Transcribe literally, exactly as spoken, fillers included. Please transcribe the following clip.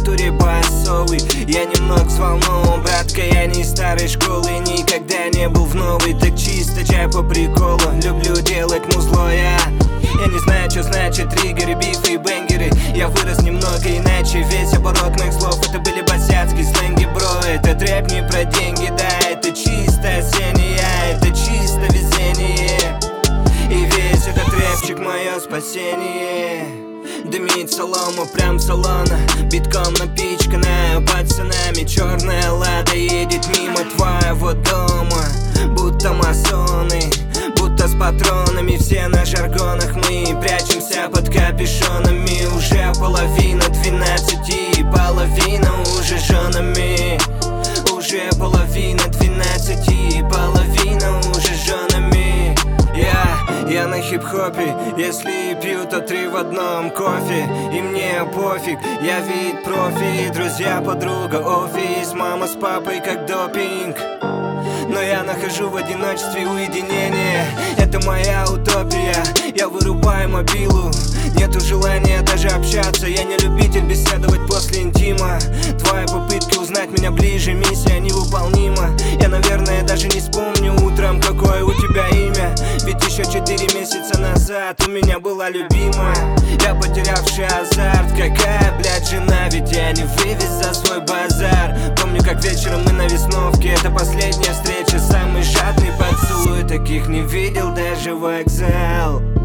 натуре басовый. Я немного взволнован, братка, я не из старой школы, никогда не был в новой. Так чисто чай по приколу, люблю делать музло я. Я не знаю, что значит триггеры, бифы и бенгеры. Я вырос немного иначе, весь оборот моих слов это были босяцкие сленги, бро. Этот рэп не про деньги, да, это чисто осеннее, это чисто везение. И весь этот рэпчик мое спасение. Дымит солома прям салона, битком напичканная пацанами. Черная лада едет мимо твоего дома, будто масоны, будто с патронами. Все на жаргонах, мы прячемся под капюшонами. Уже половина двенадцати, половина уже женами. Уже половина двенадцати, половина уже женами. Я, я на хип-хопе, если пью, то три в одном кофе. И мне пофиг, я вид профи. Друзья, подруга, офис, мама с папой как допинг. Но я нахожу в одиночестве уединение. Это моя утопия, я вырубаю мобилу. Нету желания даже общаться, я не любитель беседовать после интима. Твои попытки узнать меня ближе, миссия невыполнима. Я, наверное, даже не вспомню утром, какое у тебя имя. Ведь еще четыре месяца назад у меня была любимая. Я потерявший азарт, какая, блядь, жена, ведь я не вывез за свой базар. Помню, как вечером мы на Весновке, это последняя встреча, самый жадный поцелуй. Таких не видел даже вокзал.